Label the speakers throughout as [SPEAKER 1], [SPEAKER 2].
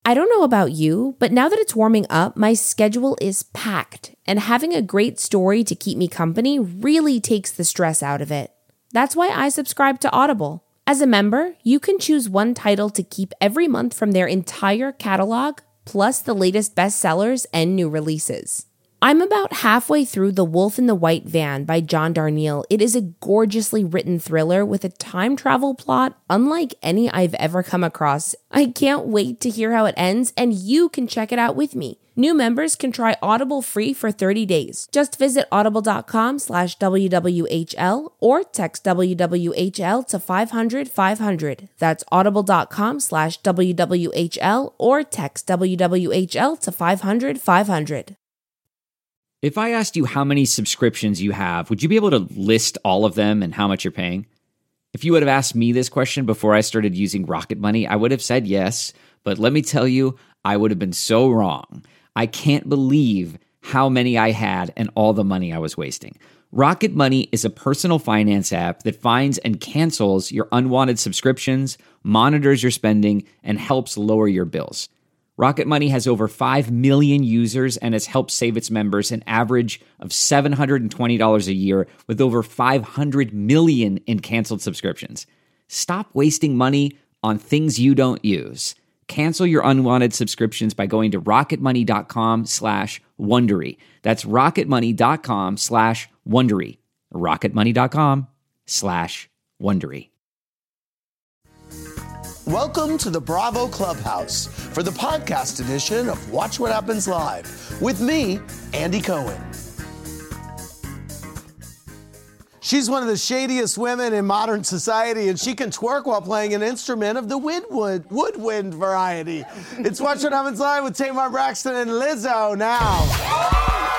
[SPEAKER 1] I don't know about you, but now that it's warming up, my schedule is packed, and having a great story to keep me company really takes the stress out of it. That's why I subscribe to Audible. As a member, you can choose one title to keep every month from their entire catalog, plus the latest bestsellers and new releases. I'm about halfway through The Wolf in the White Van by John Darnielle. It is a gorgeously written thriller with a time travel plot unlike any I've ever come across. I can't wait to hear how it ends, and you can check it out with me. New members can try Audible free for 30 days. Just visit audible.com/WWHL or text WWHL to 500-500. That's audible.com/WWHL or text WWHL to 500-500.
[SPEAKER 2] If I asked you how many subscriptions you have, would you be able to list all of them and how much you're paying? If you would have asked me this question before I started using Rocket Money, I would have said yes, but let me tell you, I would have been so wrong. I can't believe how many I had and all the money I was wasting. Rocket Money is a personal finance app that finds and cancels your unwanted subscriptions, monitors your spending, and helps lower your bills. Rocket Money has over 5 million users and has helped save its members an average of $720 a year with over 500 million in canceled subscriptions. Stop wasting money on things you don't use. Cancel your unwanted subscriptions by going to rocketmoney.com/Wondery. That's rocketmoney.com/Wondery. rocketmoney.com/Wondery.
[SPEAKER 3] Welcome to the Bravo Clubhouse for the podcast edition of Watch What Happens Live with me, Andy Cohen. She's one of the shadiest women in modern society, and she can twerk while playing an instrument of the woodwind variety. It's Watch What Happens Live with Tamar Braxton and Lizzo now.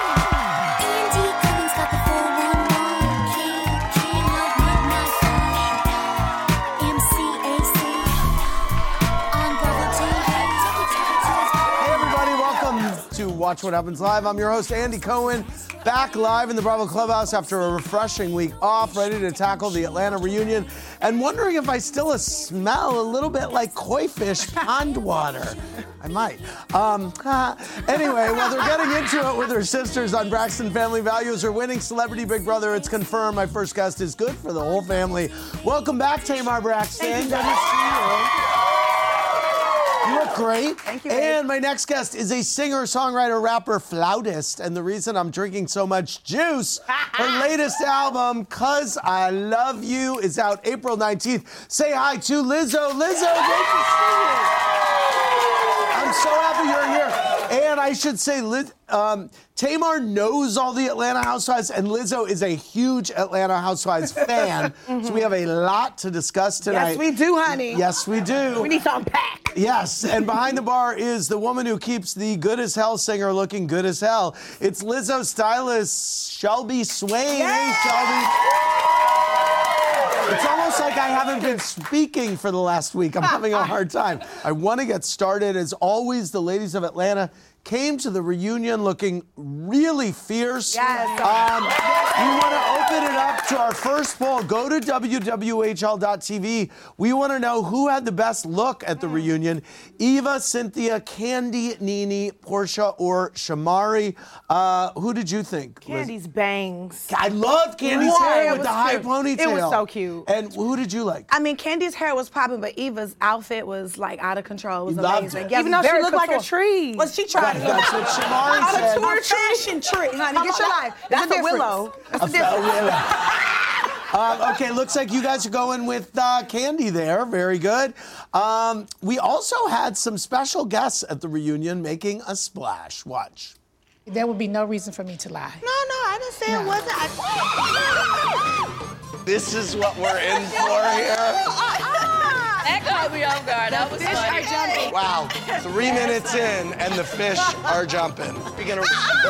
[SPEAKER 3] Watch What Happens Live. I'm your host, Andy Cohen, back live in the Bravo Clubhouse after a refreshing week off, ready to tackle the Atlanta reunion, and wondering if I still smell a little bit like koi fish pond water. I might. Anyway, while they're getting into it with her sisters on Braxton Family Values, or winning Celebrity Big Brother, it's confirmed my first guest is good for the whole family. Welcome back, Tamar Braxton.
[SPEAKER 4] Thank you,
[SPEAKER 3] good to see you. You look great.
[SPEAKER 4] Thank you, babe.
[SPEAKER 3] And my next guest is a singer, songwriter, rapper, flautist. And the reason I'm drinking so much juice, her latest album, 'Cause I Love You, is out April 19th. Say hi to Lizzo. Lizzo, great to see you. I'm so happy you're here. And I should say, Tamar knows all the Atlanta Housewives, and Lizzo is a huge Atlanta Housewives fan. So we have a lot to discuss tonight.
[SPEAKER 4] Yes, we do, honey.
[SPEAKER 3] Yes, we do.
[SPEAKER 4] We need to unpack.
[SPEAKER 3] Yes, and behind the bar is the woman who keeps the good as hell singer looking good as hell. It's Lizzo stylist Shelby Swain.
[SPEAKER 4] Yeah!
[SPEAKER 3] Hey, Shelby. It's almost like I haven't been speaking for the last week. I'm having a hard time. I want to get started. As always, the ladies of Atlanta came to the reunion looking really fierce.
[SPEAKER 4] Yes.
[SPEAKER 3] We want to open it up to our first poll. Go to WWHL.tv. We want to know who had the best look at the reunion. Eva, Cynthia, Kandi, Nene, Portia, or Shamari. Who did you think?
[SPEAKER 4] Candy's bangs.
[SPEAKER 3] I loved Candy's hair with the high ponytail.
[SPEAKER 4] It was so cute.
[SPEAKER 3] And who did you like?
[SPEAKER 4] I mean, Candy's hair was popping, but Eva's outfit was like out of control. It was
[SPEAKER 3] You loved
[SPEAKER 4] amazing.
[SPEAKER 3] it.
[SPEAKER 4] Yes,
[SPEAKER 5] Even though she
[SPEAKER 4] very
[SPEAKER 5] looked like a
[SPEAKER 4] couture.
[SPEAKER 5] tree.
[SPEAKER 4] Well, she tried.
[SPEAKER 3] That's what Shamari said.
[SPEAKER 4] A fashion tree, honey. Get your life.
[SPEAKER 5] That's a
[SPEAKER 4] difference.
[SPEAKER 5] willow.
[SPEAKER 4] That's a difference.
[SPEAKER 3] Okay, looks like you guys are going with Kandi there. Very good. We also had some special guests at the reunion making a splash. Watch.
[SPEAKER 6] There would be no reason for me to lie.
[SPEAKER 4] No, I didn't say it wasn't.
[SPEAKER 3] This is what we're in for here.
[SPEAKER 7] That caught me off guard. That was funny.
[SPEAKER 3] Wow, 3 minutes in and the fish are jumping. We're gonna.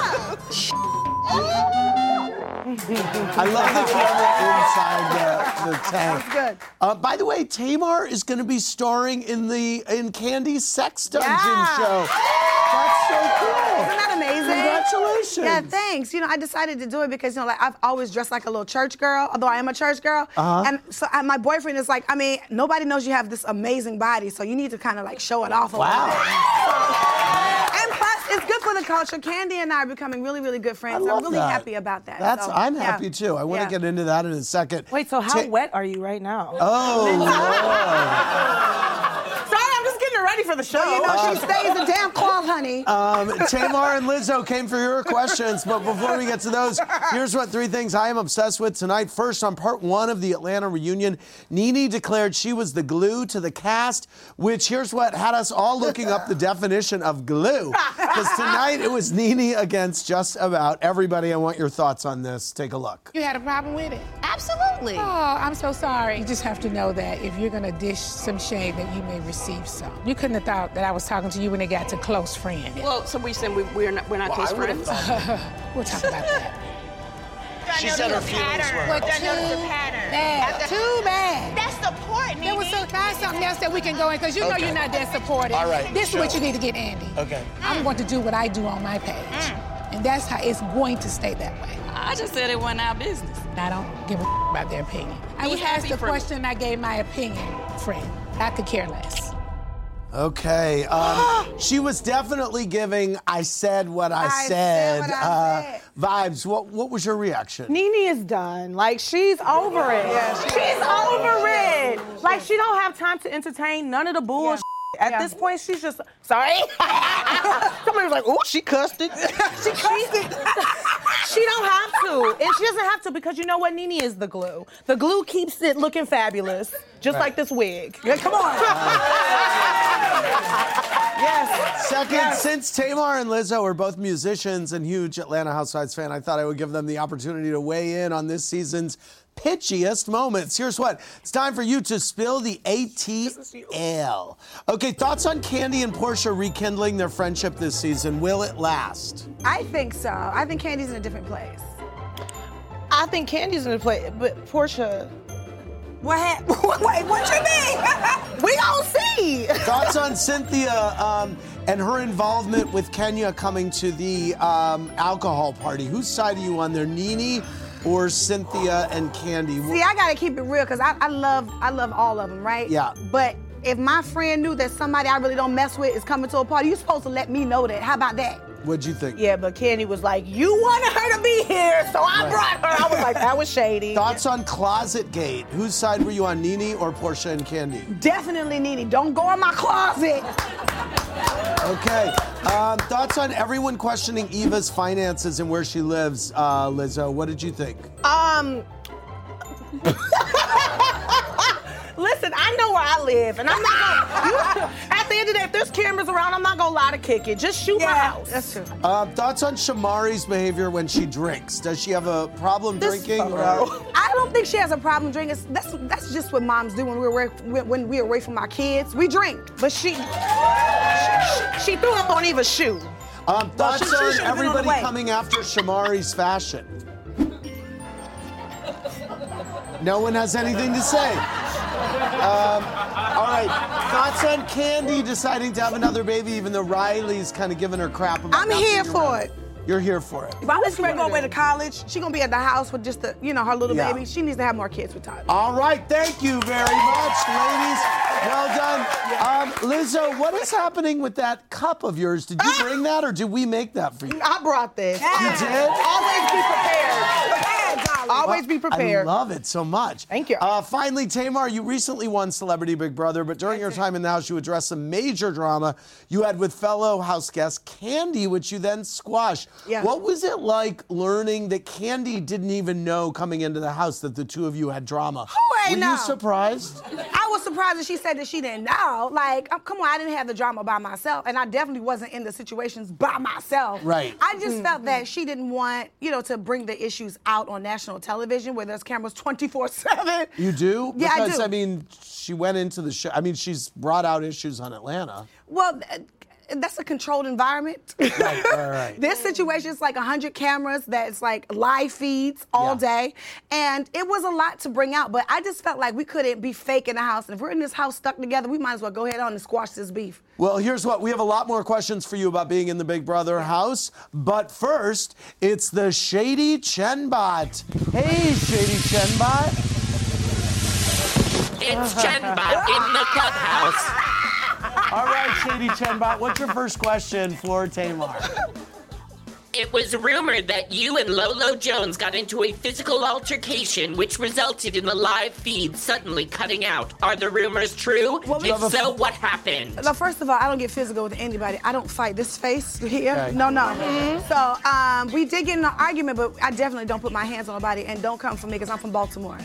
[SPEAKER 3] I love the camera inside the tank.
[SPEAKER 4] That's
[SPEAKER 3] good. By the way, Tamar is going to be starring in Candy's Sex Dungeon show. That's so cool.
[SPEAKER 4] Isn't that amazing?
[SPEAKER 3] Congratulations.
[SPEAKER 4] Yeah, thanks. You know, I decided to do it because, you know, like I've always dressed like a little church girl, although I am a church girl. And so my boyfriend is like, I mean, nobody knows you have this amazing body, so you need to kind of like show it off a little bit. And plus, it's good for the culture. Candy and I are becoming really, really good friends.
[SPEAKER 3] I love
[SPEAKER 4] I'm really
[SPEAKER 3] that.
[SPEAKER 4] happy about that.
[SPEAKER 3] I'm happy too. I want to get into that in a second.
[SPEAKER 7] Wait, so how wet are you right now?
[SPEAKER 3] Oh,
[SPEAKER 7] Sorry, I'm just getting ready for the show.
[SPEAKER 4] You know, she stays a damn cloth, honey.
[SPEAKER 3] Tamar and Lizzo came for your questions, but before we get to those, here's what 3 things I am obsessed with tonight. First, on part 1 of the Atlanta reunion, Nene declared she was the glue to the cast, which here's what had us all looking up the definition of glue. Because tonight it was Nene against just about everybody. I want your thoughts on this. Take a look.
[SPEAKER 6] You had a problem with it?
[SPEAKER 5] Absolutely.
[SPEAKER 6] Oh, I'm so sorry. You just have to know that if you're gonna dish some shade, that you may receive some. You couldn't have thought that I was talking to you when it got to close friend.
[SPEAKER 7] Well, so we saying we're not close friends?
[SPEAKER 6] We'll talk about that.
[SPEAKER 8] She said her feelings were.
[SPEAKER 6] But too bad.
[SPEAKER 5] That's the point,
[SPEAKER 6] There was find something else that we can go in, because you know you're not that supportive.
[SPEAKER 8] All right,
[SPEAKER 6] This is what you need to get Andy.
[SPEAKER 8] Okay.
[SPEAKER 6] I'm going to do what I do on my page. And that's how it's going to stay that way.
[SPEAKER 7] I just said it wasn't our business.
[SPEAKER 6] I don't give a about their opinion. I was asked a question, I gave my opinion, friend. I could care less.
[SPEAKER 3] Okay. She was definitely giving I said what I said vibes. What was your reaction?
[SPEAKER 9] Nene is done. Like, she's over it. She's over it. Like, she don't have time to entertain none of the bullshit. At this point, she's just, sorry. Somebody was like, oh, she cussed it. She cussed it. She don't have to. And she doesn't have to, because you know what? Nene is the glue. The glue keeps it looking fabulous, just like this wig. Yeah, come on. Yes.
[SPEAKER 3] Second, since Tamar and Lizzo are both musicians and huge Atlanta Housewives fan, I thought I would give them the opportunity to weigh in on this season's pitchiest moments. Here's what. It's time for you to spill the ATL. Okay, thoughts on Candy and Portia rekindling their friendship this season. Will it last?
[SPEAKER 4] I think so. I think Candy's in a different place.
[SPEAKER 9] I think Candy's in the play, but Portia.
[SPEAKER 4] What happened? Wait, what you mean?
[SPEAKER 9] We don't see.
[SPEAKER 3] Thoughts on Cynthia and her involvement with Kenya coming to the alcohol party. Whose side are you on there, Nene or Cynthia and Candy?
[SPEAKER 4] See, I gotta keep it real, because I love all of them, right?
[SPEAKER 3] Yeah.
[SPEAKER 4] But if my friend knew that somebody I really don't mess with is coming to a party, you're supposed to let me know that. How about that?
[SPEAKER 3] What'd you think?
[SPEAKER 9] Yeah, but Candy was like, you wanted her to be here, so I brought her. I was like, that was shady.
[SPEAKER 3] Thoughts on Closet Gate. Whose side were you on, Nene or Portia and Candy?
[SPEAKER 4] Definitely Nene. Don't go in my closet.
[SPEAKER 3] Okay. Thoughts on everyone questioning Eva's finances and where she lives, Lizzo. What did you think?
[SPEAKER 9] Listen, I know where I live, and I'm not gonna, at the end of the day, if there's cameras around, I'm not gonna lie to kick it. Just shoot my house.
[SPEAKER 4] That's true.
[SPEAKER 3] Thoughts on Shamari's behavior when she drinks? Does she have a problem drinking?
[SPEAKER 4] I don't think she has a problem drinking. That's just what moms do when we're away from our kids. We drink.
[SPEAKER 9] But she threw up on Eva's shoe.
[SPEAKER 3] Thoughts
[SPEAKER 4] she
[SPEAKER 3] on
[SPEAKER 4] should've been on the
[SPEAKER 3] everybody
[SPEAKER 4] way.
[SPEAKER 3] coming after Shamari's fashion? No one has anything to say. All right. Thoughts on Candy deciding to have another baby, even though Riley's kind of giving her crap about
[SPEAKER 4] I'm
[SPEAKER 3] not
[SPEAKER 4] here
[SPEAKER 3] being
[SPEAKER 4] for
[SPEAKER 3] around.
[SPEAKER 4] it.
[SPEAKER 3] You're here for it.
[SPEAKER 4] If I was ready to go away to college, she's gonna be at the house with just her little
[SPEAKER 3] Yeah.
[SPEAKER 4] baby. She needs to have more kids with Tyler.
[SPEAKER 3] All right. Thank you very much, ladies. Well done. Lizzo, what is happening with that cup of yours? Did you bring that, or did we make that for you?
[SPEAKER 9] I brought this.
[SPEAKER 3] You did?
[SPEAKER 9] Always be prepared. Always be prepared.
[SPEAKER 3] I love it so much.
[SPEAKER 9] Thank you.
[SPEAKER 3] Finally, Tamar, you recently won Celebrity Big Brother, but during your time in the house, you addressed some major drama you had with fellow house guest Candy, which you then squashed.
[SPEAKER 4] Yeah.
[SPEAKER 3] What was it like learning that Candy didn't even know coming into the house that the two of you had drama?
[SPEAKER 4] Who ain't
[SPEAKER 3] Were
[SPEAKER 4] know?
[SPEAKER 3] you surprised?
[SPEAKER 4] I was surprised that she said that she didn't know. Like, come on, I didn't have the drama by myself, and I definitely wasn't in the situations by myself.
[SPEAKER 3] Right.
[SPEAKER 4] I just felt that she didn't want, to bring the issues out on national television where there's cameras 24/7.
[SPEAKER 3] You do?
[SPEAKER 4] Yeah,
[SPEAKER 3] because,
[SPEAKER 4] I do.
[SPEAKER 3] She went into the show. She's brought out issues on Atlanta.
[SPEAKER 4] Well, that's a controlled environment.
[SPEAKER 3] Right.
[SPEAKER 4] This situation is like 100 cameras that's like live feeds all day. And it was a lot to bring out, but I just felt like we couldn't be fake in the house. And if we're in this house stuck together, we might as well go ahead on and squash this beef.
[SPEAKER 3] Well, here's what. We have a lot more questions for you about being in the Big Brother house. But first, it's the Shady Chenbot. Hey, Shady Chenbot.
[SPEAKER 10] It's Chenbot in the clubhouse.
[SPEAKER 3] All right, Shady Chenbot, what's your first question for Tamar?
[SPEAKER 5] It was rumored that you and Lolo Jones got into a physical altercation, which resulted in the live feed suddenly cutting out. Are the rumors true? If so, what happened?
[SPEAKER 4] No, first of all, I don't get physical with anybody. I don't fight. This face here,
[SPEAKER 3] Okay.
[SPEAKER 4] no. So we did get in an argument, but I definitely don't put my hands on nobody, and don't come for me because I'm from Baltimore.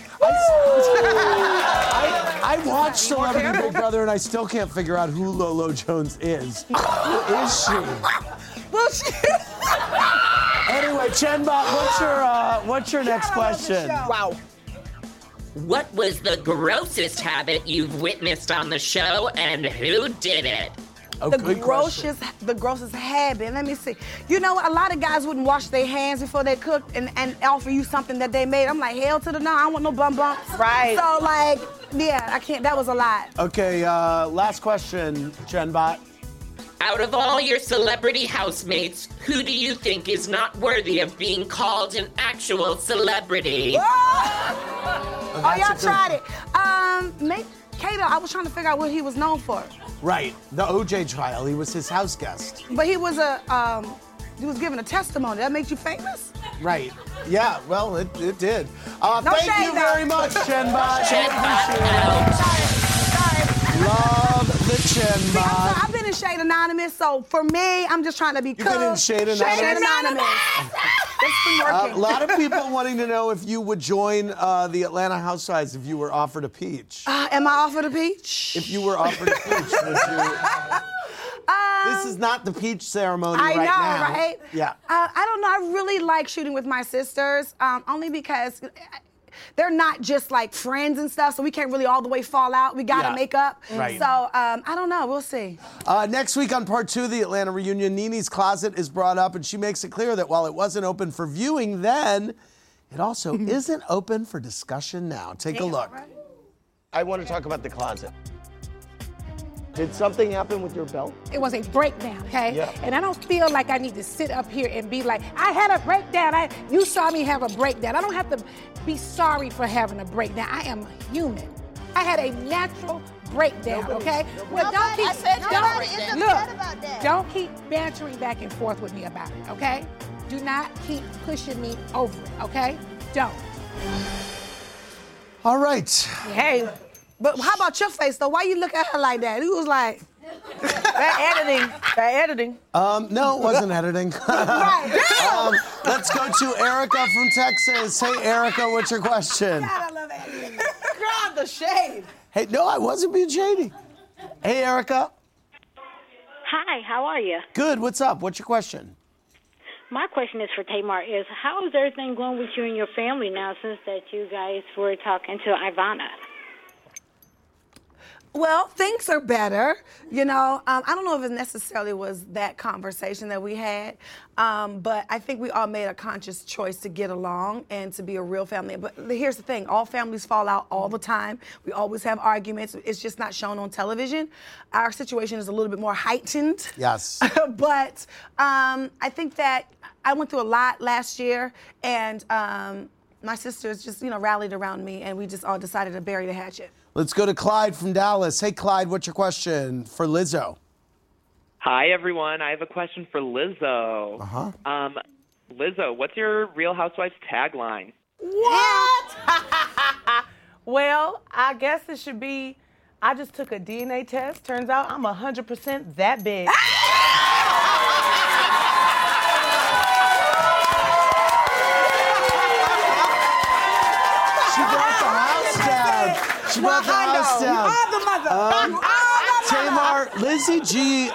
[SPEAKER 3] I watched Celebrity Big Brother and I still can't figure out who Lolo Jones is. Who is she?
[SPEAKER 4] Well,
[SPEAKER 3] Anyway, Chenbot, what's your next question?
[SPEAKER 9] Wow.
[SPEAKER 5] What was the grossest habit you've witnessed on the show, and who did it?
[SPEAKER 3] Oh,
[SPEAKER 4] the
[SPEAKER 3] good question.
[SPEAKER 4] grossest habit. Let me see. You know, a lot of guys wouldn't wash their hands before they cook and offer you something that they made. I'm like, hell to the no, I don't want no bum bumps.
[SPEAKER 9] Right.
[SPEAKER 4] So like, yeah, I can't. That was a lot.
[SPEAKER 3] Okay, last question, Chenbot.
[SPEAKER 5] Out of all your celebrity housemates, who do you think is not worthy of being called an actual celebrity?
[SPEAKER 4] Oh, y'all tried it. Kato, I was trying to figure out what he was known for.
[SPEAKER 3] Right, the OJ trial. He was his house guest.
[SPEAKER 4] But he was giving a testimony. That makes you famous?
[SPEAKER 3] Right. Yeah, well, it did.
[SPEAKER 4] No
[SPEAKER 3] Thank
[SPEAKER 4] shade,
[SPEAKER 3] you
[SPEAKER 4] though.
[SPEAKER 3] very much, Chenbot.
[SPEAKER 5] Chenbot out.
[SPEAKER 4] Sorry.
[SPEAKER 3] Love the
[SPEAKER 4] See,
[SPEAKER 3] Chenbot.
[SPEAKER 4] I've been in Shade Anonymous, so for me, I'm just trying to be cool.
[SPEAKER 3] You've been in Shade Anonymous?
[SPEAKER 4] Shade Anonymous. It's been working.
[SPEAKER 3] A lot of people wanting to know if you would join the Atlanta Housewives if you were offered a peach.
[SPEAKER 4] Am I offered a peach?
[SPEAKER 3] If you were offered a peach, would you? This is not the peach ceremony
[SPEAKER 4] I
[SPEAKER 3] right
[SPEAKER 4] know,
[SPEAKER 3] now.
[SPEAKER 4] right?
[SPEAKER 3] Yeah.
[SPEAKER 4] I don't know. I really like shooting with my sisters, only because they're not just like friends and stuff, so we can't really all the way fall out. We gotta make up.
[SPEAKER 3] Right.
[SPEAKER 4] So I don't know. We'll see.
[SPEAKER 3] Next week on part 2 of the Atlanta reunion, Nene's closet is brought up, and she makes it clear that while it wasn't open for viewing then, it also isn't open for discussion now. Take a look.
[SPEAKER 8] I want to talk about the closet. Did something happen with your belt?
[SPEAKER 6] It was a breakdown, okay?
[SPEAKER 8] Yeah.
[SPEAKER 6] And I don't feel like I need to sit up here and be like, I had a breakdown. You saw me have a breakdown. I don't have to be sorry for having a breakdown. I am human. I had a natural breakdown, okay? Well, don't keep, don't keep bantering back and forth with me about it, okay? Do not keep pushing me over it, okay? Don't.
[SPEAKER 3] All right.
[SPEAKER 4] Hey, but how about your face though? Why you look at her like that? He was like,
[SPEAKER 9] That editing.
[SPEAKER 3] No, it wasn't editing.
[SPEAKER 4] right.
[SPEAKER 3] Let's go to Erica from Texas. Hey, Erica, what's your question?
[SPEAKER 4] God, I love editing.
[SPEAKER 9] God, the shade.
[SPEAKER 3] Hey, no, I wasn't being shady. Hey, Erica.
[SPEAKER 10] Hi, how are you?
[SPEAKER 3] Good, what's up? What's your question?
[SPEAKER 10] My question is for Tamar is, how is everything going with you and your family now since that you guys were talking to Ivana?
[SPEAKER 4] Well, things are better. You know, I don't know if it necessarily was that conversation that we had, but I think we all made a conscious choice to get along and to be a real family. But here's the thing, all families fall out all the time. We always have arguments. It's just not shown on television. Our situation is a little bit more heightened.
[SPEAKER 3] Yes.
[SPEAKER 4] But I think that I went through a lot last year, and my sisters just, rallied around me, and we just all decided to bury the hatchet.
[SPEAKER 3] Let's go to Clyde from Dallas. Hey, Clyde, what's your question for Lizzo?
[SPEAKER 11] Hi, everyone. I have a question for Lizzo. Lizzo, what's your Real Housewives tagline?
[SPEAKER 9] What? Well, I guess it should be, I just took a DNA test. Turns out I'm 100% that big.
[SPEAKER 3] She brought the house down. She brought the house down.
[SPEAKER 4] You are the mother.
[SPEAKER 3] Tamar, Lizzie G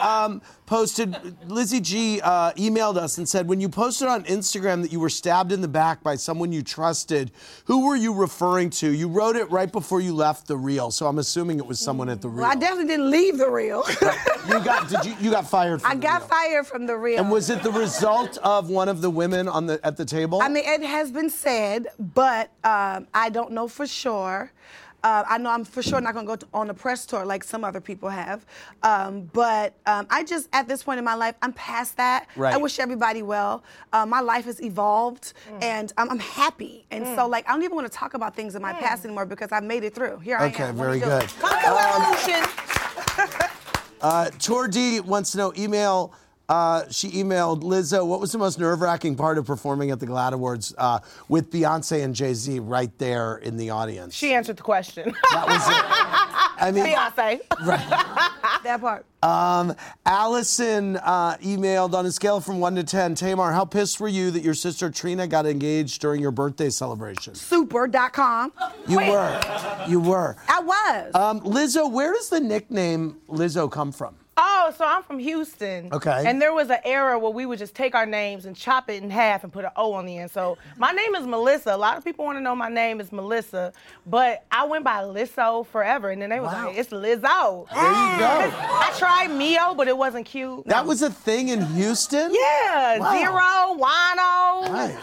[SPEAKER 3] emailed us and said, when you posted on Instagram that you were stabbed in the back by someone you trusted, who were you referring to? You wrote it right before you left the reel, so I'm assuming it was someone at the reel.
[SPEAKER 4] Well, I definitely didn't leave the reel.
[SPEAKER 3] You got fired from
[SPEAKER 4] I got fired from the reel.
[SPEAKER 3] And was it the result of one of the women at the table?
[SPEAKER 4] I mean, it has been said, but I don't know for sure. I know I'm for sure not going to go on a press tour like some other people have. But I just, at this point in my life, I'm past that.
[SPEAKER 3] Right.
[SPEAKER 4] I wish everybody well. My life has evolved, and I'm happy. And so, I don't even want to talk about things in my past anymore because I've made it through. Here I am.
[SPEAKER 3] Okay, very good. Tor D wants to know, she emailed Lizzo, what was the most nerve-wracking part of performing at the GLAAD Awards with Beyonce and Jay-Z right there in the audience?
[SPEAKER 9] She answered the question.
[SPEAKER 3] That was it. I mean,
[SPEAKER 9] Beyonce.
[SPEAKER 3] Right.
[SPEAKER 4] That part.
[SPEAKER 3] Allison emailed, on a scale from 1 to 10, Tamar, how pissed were you that your sister Trina got engaged during your birthday celebration?
[SPEAKER 4] Super.com.
[SPEAKER 3] You were.
[SPEAKER 4] I was.
[SPEAKER 3] Lizzo, where does the nickname Lizzo come from?
[SPEAKER 9] Oh, so I'm from Houston.
[SPEAKER 3] Okay.
[SPEAKER 9] And there was an era where we would just take our names and chop it in half and put an O on the end. So my name is Melissa. A lot of people want to know my name is Melissa, but I went by Lizzo forever. And then they was like, it's Lizzo.
[SPEAKER 3] There you go.
[SPEAKER 9] I tried Mio, but it wasn't cute.
[SPEAKER 3] That was a thing in Houston?
[SPEAKER 9] Yeah.
[SPEAKER 3] Wow.
[SPEAKER 9] Zero, Wano,
[SPEAKER 3] Right.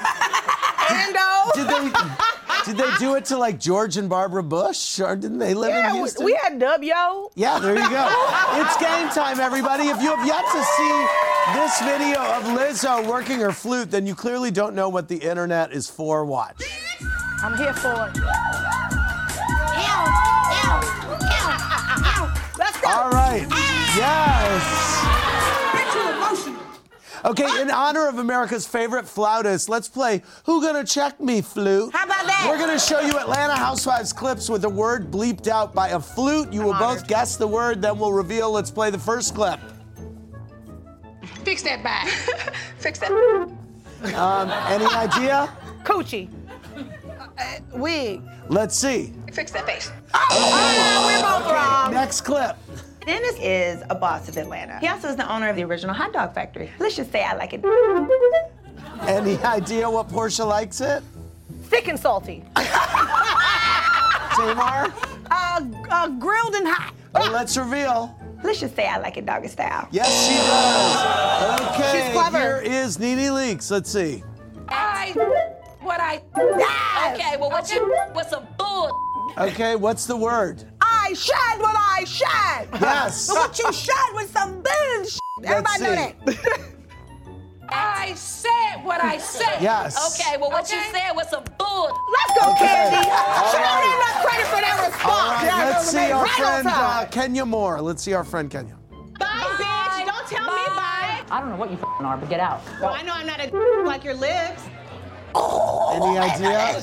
[SPEAKER 9] Endo.
[SPEAKER 3] Did they do it to like George and Barbara Bush, or didn't they live in Houston?
[SPEAKER 9] We had W.
[SPEAKER 3] Yeah, there you go. It's game time, everybody. If you have yet to see this video of Lizzo working her flute, then you clearly don't know what the internet is for. Watch.
[SPEAKER 9] I'm here for it.
[SPEAKER 4] Let's go.
[SPEAKER 3] All right. Yes. Okay, in honor of America's favorite flautist, let's play Who Gonna Check Me, Flute.
[SPEAKER 4] How about that?
[SPEAKER 3] We're gonna show you Atlanta Housewives clips with a word bleeped out by a flute. You will both guess the word, then we'll reveal. Let's play the first clip.
[SPEAKER 6] Fix that back.
[SPEAKER 7] Fix that.
[SPEAKER 3] Any idea?
[SPEAKER 9] Coochie.
[SPEAKER 4] Wig.
[SPEAKER 3] Let's see.
[SPEAKER 7] Fix that face.
[SPEAKER 4] We're both wrong.
[SPEAKER 3] Next clip.
[SPEAKER 12] Dennis is a boss of Atlanta. He also is the owner of the original hot dog factory. Let's just say I like it.
[SPEAKER 3] Any idea what Portia likes it?
[SPEAKER 9] Thick and salty.
[SPEAKER 3] Tamar?
[SPEAKER 4] Grilled and hot.
[SPEAKER 3] Oh, let's reveal.
[SPEAKER 12] Let's just say I like it doggy style.
[SPEAKER 3] Yes, she does. Okay,
[SPEAKER 4] She's clever.
[SPEAKER 3] here is Nene Leakes. Let's see.
[SPEAKER 7] Okay, well, what's some bull?
[SPEAKER 3] Okay, what's the word?
[SPEAKER 4] I shed what I shed.
[SPEAKER 3] Yes.
[SPEAKER 4] What you shed was some bullshit. Everybody know that.
[SPEAKER 7] I said what I said.
[SPEAKER 3] Yes.
[SPEAKER 7] Okay, well, what you said was some bull.
[SPEAKER 4] Let's go,
[SPEAKER 3] Okay.
[SPEAKER 4] Candy.
[SPEAKER 3] All
[SPEAKER 4] She don't
[SPEAKER 3] right.
[SPEAKER 4] need enough credit for that response.
[SPEAKER 3] All right,
[SPEAKER 4] Yeah,
[SPEAKER 3] let's see our
[SPEAKER 4] right on
[SPEAKER 3] friend
[SPEAKER 4] time.
[SPEAKER 3] Kenya Moore. Let's see our friend Kenya.
[SPEAKER 13] Bye, bitch. Don't tell me bye.
[SPEAKER 14] I don't know what you f***ing are, but get out.
[SPEAKER 13] Well, I know I'm not a like your lips.
[SPEAKER 3] Any idea?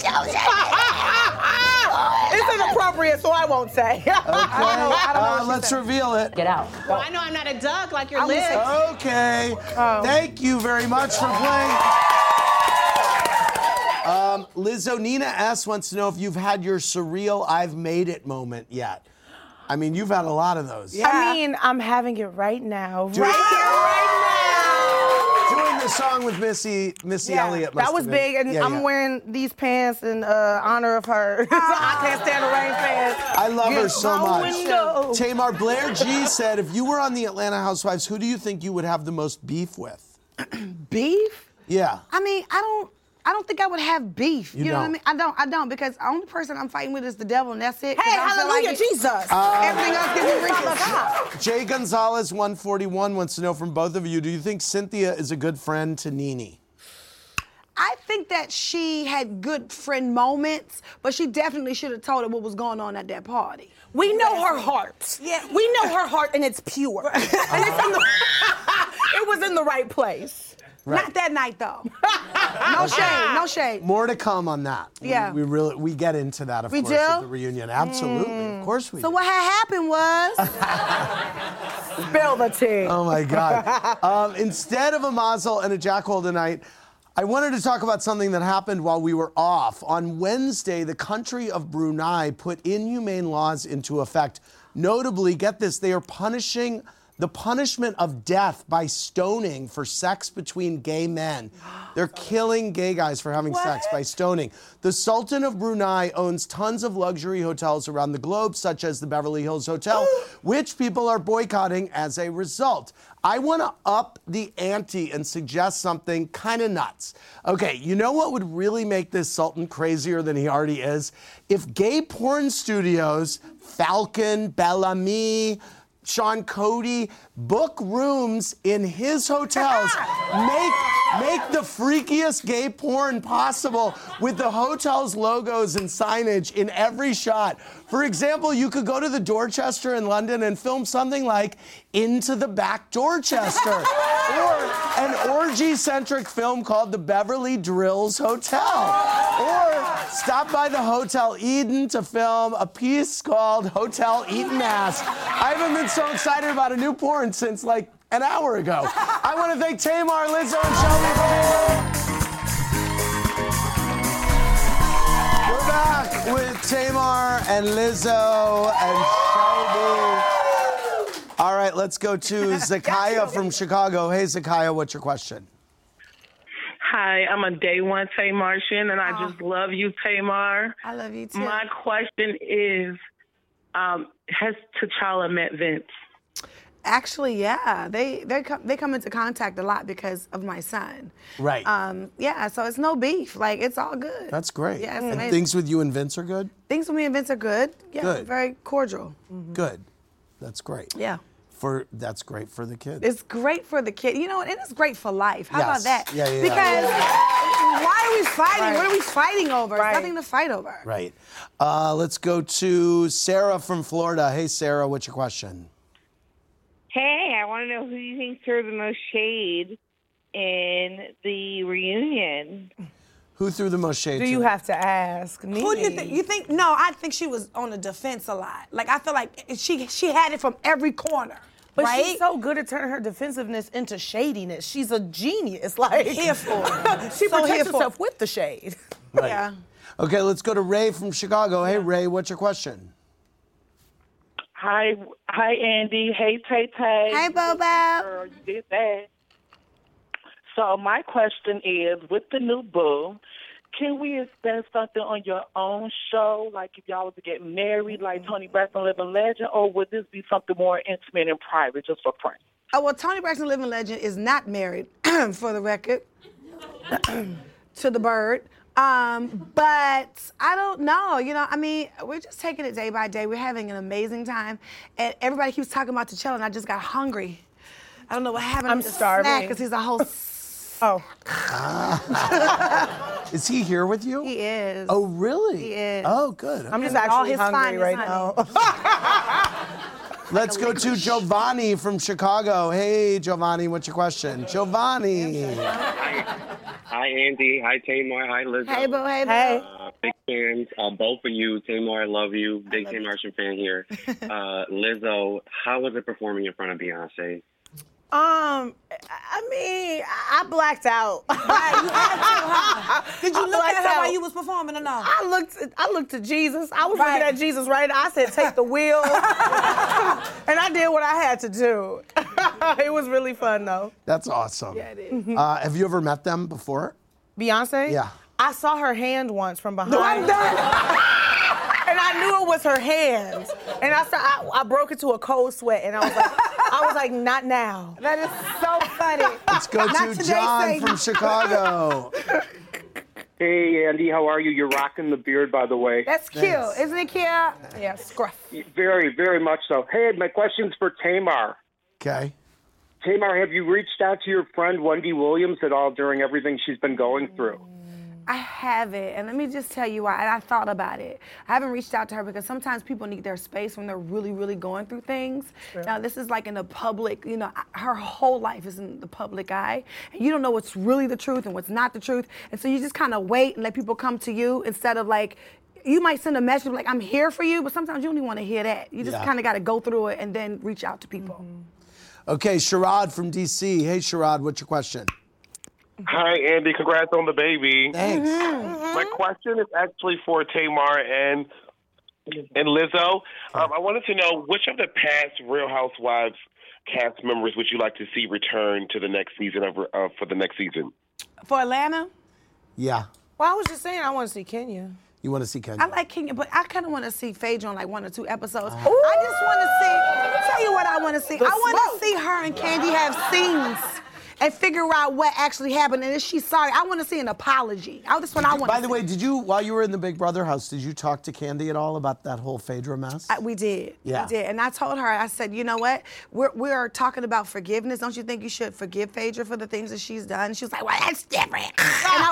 [SPEAKER 9] It's inappropriate, so I won't say.
[SPEAKER 3] Okay,
[SPEAKER 9] I don't know what she
[SPEAKER 3] let's
[SPEAKER 9] said.
[SPEAKER 3] reveal it.
[SPEAKER 14] Get out.
[SPEAKER 13] Well, I know I'm not a duck like your lips.
[SPEAKER 3] Okay. Thank you very much for playing. Lizzo, Nina S. wants to know if you've had your surreal I've made it moment yet. I mean, you've had a lot of those.
[SPEAKER 9] I mean, I'm having it right now. Right here, right
[SPEAKER 3] Doing the song with Missy
[SPEAKER 9] now.
[SPEAKER 3] Elliott.
[SPEAKER 9] That was big, and I'm wearing these pants in honor of her. So I can't stand the rain pants.
[SPEAKER 3] I love her so much.
[SPEAKER 9] Window.
[SPEAKER 3] Tamar, Blair G said, if you were on the Atlanta Housewives, who do you think you would have the most beef with?
[SPEAKER 4] Beef?
[SPEAKER 3] Yeah.
[SPEAKER 4] I mean, I don't think I would have beef.
[SPEAKER 3] You
[SPEAKER 4] You know what I
[SPEAKER 3] don't?
[SPEAKER 4] mean? I don't because the only person I'm fighting with is the devil, and that's it. 'Cause
[SPEAKER 9] Hey,
[SPEAKER 4] I feel
[SPEAKER 9] hallelujah,
[SPEAKER 4] like
[SPEAKER 9] Jesus.
[SPEAKER 4] Everything else can be ridiculous.
[SPEAKER 3] Jay Gonzalez 141 wants to know from both of you, do you think Cynthia is a good friend to Nene?
[SPEAKER 4] I think that she had good friend moments, but she definitely should have told her what was going on at that party.
[SPEAKER 9] We know her heart.
[SPEAKER 4] Yeah.
[SPEAKER 9] We know her heart, and it's pure. And it's in the, it was in the right place.
[SPEAKER 3] Right.
[SPEAKER 4] Not that night though. No shade, no shade.
[SPEAKER 3] More to come on that.
[SPEAKER 4] Yeah.
[SPEAKER 3] We get into that, of
[SPEAKER 4] We
[SPEAKER 3] course,
[SPEAKER 4] do?
[SPEAKER 3] at the reunion. Absolutely. Of course we
[SPEAKER 4] So
[SPEAKER 3] do.
[SPEAKER 4] what had happened was
[SPEAKER 9] Spill the tea.
[SPEAKER 3] Oh my God. Instead of a mazel and a jackhole tonight, I wanted to talk about something that happened while we were off. On Wednesday, the country of Brunei put inhumane laws into effect. Notably, get this, they are punishing the punishment of death by stoning for sex between gay men. They're killing gay guys for having sex by stoning. The Sultan of Brunei owns tons of luxury hotels around the globe, such as the Beverly Hills Hotel, which people are boycotting as a result. I want to up the ante and suggest something kind of nuts. Okay, you know what would really make this Sultan crazier than he already is? If gay porn studios, Falcon, Bellamy, Sean Cody, book rooms in his hotels, make Make the freakiest gay porn possible with the hotel's logos and signage in every shot. For example, you could go to the Dorchester in London and film something like Into the Back Dorchester, or an orgy-centric film called The Beverly Drills Hotel, or stop by the Hotel Eden to film a piece called Hotel Eaton Ass. I haven't been so excited about a new porn since like an hour ago. I want to thank Tamar, Lizzo, and Shelby for being here. We're back with Tamar and Lizzo and Shelby. All right, let's go to Zakaya from Chicago. Hey, Zakaya, what's your question?
[SPEAKER 15] Hi, I'm a day one Tamartian, and I just love you, Tamar.
[SPEAKER 4] I love you, too.
[SPEAKER 15] My question is, has T'Challa met Vince?
[SPEAKER 4] Actually, yeah, they come into contact a lot because of my son.
[SPEAKER 3] Right.
[SPEAKER 4] Yeah, so it's no beef. Like, it's all good.
[SPEAKER 3] That's great.
[SPEAKER 4] Yeah, it's
[SPEAKER 3] and
[SPEAKER 4] amazing.
[SPEAKER 3] things with you and Vince are good?
[SPEAKER 4] Things with me and Vince are good. Yeah,
[SPEAKER 3] Good.
[SPEAKER 4] very cordial.
[SPEAKER 3] Good. That's great.
[SPEAKER 4] Yeah.
[SPEAKER 3] That's great for the kids.
[SPEAKER 4] It's great for the kid. You know, and it's great for life. How about
[SPEAKER 3] Yes.
[SPEAKER 4] that?
[SPEAKER 3] Yeah.
[SPEAKER 4] Because why are we fighting?
[SPEAKER 9] Right.
[SPEAKER 4] What are we fighting over?
[SPEAKER 9] Right.
[SPEAKER 4] There's nothing to fight over.
[SPEAKER 3] Right. Let's go to Sarah from Florida. Hey, Sarah, what's your question?
[SPEAKER 16] Hey, I want to know who you think threw the most shade in the reunion.
[SPEAKER 3] Who threw the most shade?
[SPEAKER 9] Do you have to ask?
[SPEAKER 4] Who do you think? You think? No, I think she was on the defense a lot. Like, I feel like she had it from every corner.
[SPEAKER 9] But
[SPEAKER 4] right?
[SPEAKER 9] she's so good at turning her defensiveness into shadiness. She's a genius. Like,
[SPEAKER 4] Here for it.
[SPEAKER 9] she
[SPEAKER 4] So
[SPEAKER 9] protects
[SPEAKER 4] here for
[SPEAKER 9] herself with the shade.
[SPEAKER 3] Right.
[SPEAKER 4] Yeah.
[SPEAKER 3] Okay, let's go to Ray from Chicago. Hey, Ray, what's your question?
[SPEAKER 17] Hi, Andy. Hey, Tay.
[SPEAKER 4] Hey, Bobo.
[SPEAKER 17] Girl, you did that. So my question is, with the new boo, can we expect something on your own show, like if y'all was to get married, like Tony Braxton, Living Legend, or would this be something more intimate and private, just for friends?
[SPEAKER 4] Oh, well, Tony Braxton, Living Legend, is not married, for the record, to the bird. But I don't know. You know, I mean, we're just taking it day by day. We're having an amazing time. And everybody keeps talking about T'Challa, and I just got hungry. I don't know what happened.
[SPEAKER 9] I'm starving.
[SPEAKER 4] Because he's a whole...
[SPEAKER 9] Oh.
[SPEAKER 3] Is he here with you?
[SPEAKER 4] He is.
[SPEAKER 3] Oh, really?
[SPEAKER 4] He is.
[SPEAKER 3] Oh, good.
[SPEAKER 9] I'm just
[SPEAKER 4] All
[SPEAKER 9] actually
[SPEAKER 4] his
[SPEAKER 9] hungry
[SPEAKER 4] finest
[SPEAKER 9] right
[SPEAKER 4] honey.
[SPEAKER 9] now.
[SPEAKER 3] Let's go to Giovanni from Chicago. Hey, Giovanni, what's your question? Giovanni.
[SPEAKER 18] Hi, Andy. Hi, Tamar. Hi, Lizzo.
[SPEAKER 4] Hey, boo. Hey, boo.
[SPEAKER 18] Big fans, both of you. Tamar, I love you. Big Tamartian fan here. Lizzo, how was it performing in front of Beyonce?
[SPEAKER 9] I mean, I blacked out.
[SPEAKER 4] Right, you had to, huh? Did you look at her while you
[SPEAKER 9] was
[SPEAKER 4] was performing or no?
[SPEAKER 9] I looked at Jesus. I was
[SPEAKER 4] Right.
[SPEAKER 9] looking at Jesus right. I said, take the wheel. And I did what I had to do. It was really fun, though.
[SPEAKER 3] That's awesome.
[SPEAKER 9] Yeah, it is.
[SPEAKER 3] Have you ever met them before?
[SPEAKER 9] Beyonce?
[SPEAKER 3] Yeah.
[SPEAKER 9] I saw her hand once from behind.
[SPEAKER 3] No, I'm
[SPEAKER 9] And I knew it was her hand. And I broke into a cold sweat, and I was like, not now.
[SPEAKER 4] That is so funny.
[SPEAKER 3] Let's go
[SPEAKER 4] Not
[SPEAKER 3] to
[SPEAKER 4] today,
[SPEAKER 3] John
[SPEAKER 4] Satan.
[SPEAKER 3] from Chicago.
[SPEAKER 19] Hey, Andy, how are you? You're rocking the beard, by the way.
[SPEAKER 4] That's cute. Isn't it cute?
[SPEAKER 9] Yeah, scruff.
[SPEAKER 19] Very, very much so. Hey, my question's for Tamar.
[SPEAKER 3] Okay.
[SPEAKER 19] Tamar, have you reached out to your friend Wendy Williams at all during everything she's been going through?
[SPEAKER 4] I haven't, and let me just tell you why. And I thought about it. I haven't reached out to her because sometimes people need their space when they're really, really going through things.
[SPEAKER 9] Sure.
[SPEAKER 4] Now, this is like in the public, you know, her whole life is in the public eye. And you don't know what's really the truth and what's not the truth. And so you just kind of wait and let people come to you instead of like, you might send a message like, I'm here for you, but sometimes you don't even want to hear that. You just
[SPEAKER 3] Yeah.
[SPEAKER 4] kind of got to go through it and then reach out to people.
[SPEAKER 3] Okay, Sherrod from D.C. Hey, Sherrod, what's your question?
[SPEAKER 19] Hi, Andy. Congrats on the baby.
[SPEAKER 3] Thanks.
[SPEAKER 19] My question is actually for Tamar and Lizzo. I wanted to know which of the past Real Housewives cast members would you like to see return to the next season for the next season?
[SPEAKER 4] For Atlanta,
[SPEAKER 3] Yeah.
[SPEAKER 9] Well, I was just saying I want to see Kenya.
[SPEAKER 3] You want to see Kenya?
[SPEAKER 4] I like Kenya, but I kind of want to see Phaedra on like 1 or 2 episodes. I just want to see, let me tell you what I want to see. I want to see her and Candy have scenes. and figure out what actually happened. And is she sorry? I want to see an apology. That's what I want to see.
[SPEAKER 3] By the way, while you were in the Big Brother house, did you talk to Kandi at all about that whole Phaedra mess?
[SPEAKER 4] We did.
[SPEAKER 3] Yeah.
[SPEAKER 4] We did. And I told her, I said, you know what? We're talking about forgiveness. Don't you think you should forgive Phaedra for the things that she's done? She was like, well, that's different. And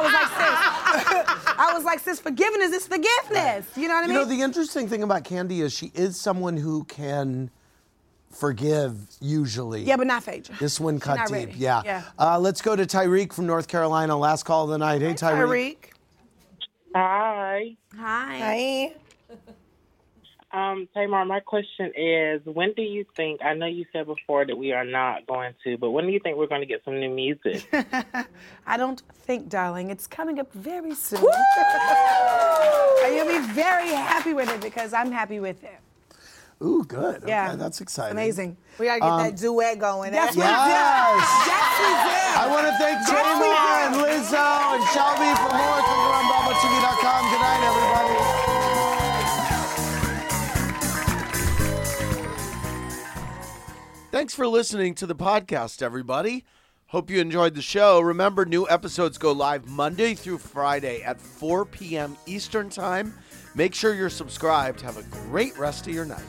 [SPEAKER 4] I was like, sis, forgiveness is forgiveness. You know what I mean?
[SPEAKER 3] You know, the interesting thing about Kandi is she is someone who can forgive usually.
[SPEAKER 4] Yeah, but not Phaedra.
[SPEAKER 3] This one cut deep.
[SPEAKER 4] Ready.
[SPEAKER 3] Yeah. Let's go to Tyreek from North Carolina. Last call of the night. Hey, Tyreek.
[SPEAKER 20] Hi.
[SPEAKER 4] Hi.
[SPEAKER 20] Tamar, my question is, when do you think, I know you said before that we are not going to, but when do you think we're going to get some new music?
[SPEAKER 4] I don't think, darling. It's coming up very soon. And you'll be very happy with it because I'm happy with it.
[SPEAKER 3] Ooh, good.
[SPEAKER 4] Yeah.
[SPEAKER 3] Okay, that's exciting.
[SPEAKER 4] Amazing.
[SPEAKER 9] We got to get that duet going.
[SPEAKER 4] Yes, we
[SPEAKER 3] Yes.
[SPEAKER 4] did. Yes, we did.
[SPEAKER 3] I want to thank Tamar and Lizzo and Shelby for more. Click around BravoTV.com. Good night, everybody. Thanks for listening to the podcast, everybody. Hope you enjoyed the show. Remember, new episodes go live Monday through Friday at 4 p.m. Eastern Time. Make sure you're subscribed. Have a great rest of your night.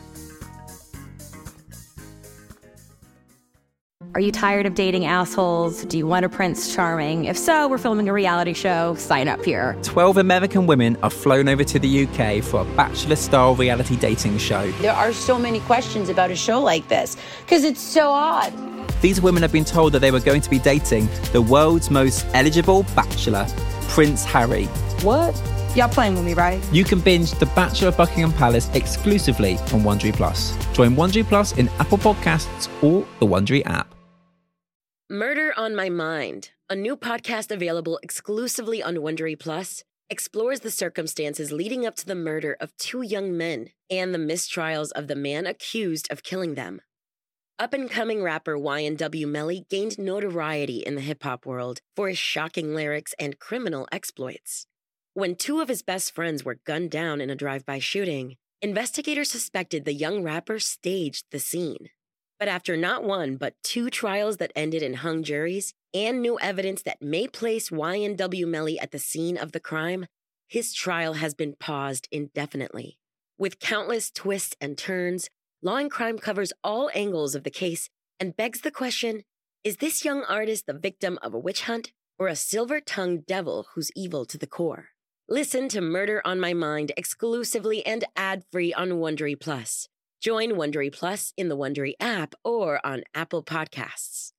[SPEAKER 21] Are you tired of dating assholes? Do you want a Prince Charming? If so, we're filming a reality show. Sign up here.
[SPEAKER 22] 12 American women are flown over to the UK for a Bachelor-style reality dating show.
[SPEAKER 23] There are so many questions about a show like this because it's so odd.
[SPEAKER 22] These women have been told that they were going to be dating the world's most eligible bachelor, Prince Harry.
[SPEAKER 23] What? Y'all playing with me, right?
[SPEAKER 22] You can binge The Bachelor of Buckingham Palace exclusively on Wondery Plus. Join Wondery Plus in Apple Podcasts or the Wondery app.
[SPEAKER 24] Murder on My Mind, a new podcast available exclusively on Wondery Plus, explores the circumstances leading up to the murder of two young men and the mistrials of the man accused of killing them. Up-and-coming rapper YNW Melly gained notoriety in the hip-hop world for his shocking lyrics and criminal exploits. When two of his best friends were gunned down in a drive-by shooting, investigators suspected the young rapper staged the scene. But after not one, but two trials that ended in hung juries and new evidence that may place YNW Melly at the scene of the crime, his trial has been paused indefinitely. With countless twists and turns, Law & Crime covers all angles of the case and begs the question, is this young artist the victim of a witch hunt or a silver-tongued devil who's evil to the core? Listen to Murder on My Mind exclusively and ad-free on Wondery Plus. Join Wondery Plus in the Wondery app or on Apple Podcasts.